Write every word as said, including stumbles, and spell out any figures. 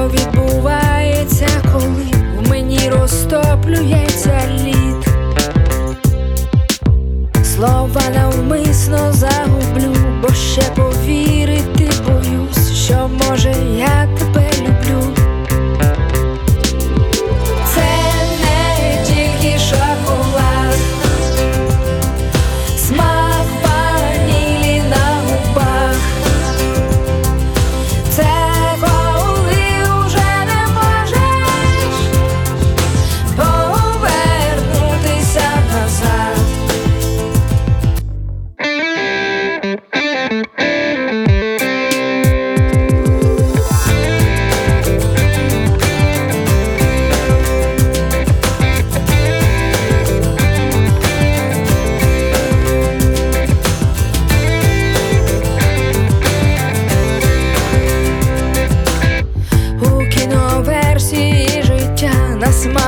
відбувається, коли в мені розтоплюється лід. Слова навмисно загублю, бо ще повірити боюсь, що може я тебе люблю. Це не тільки шоколад, смак ванілі на губах. Це коли уже не можеш повернутися назад. У кіноверсії життя на смак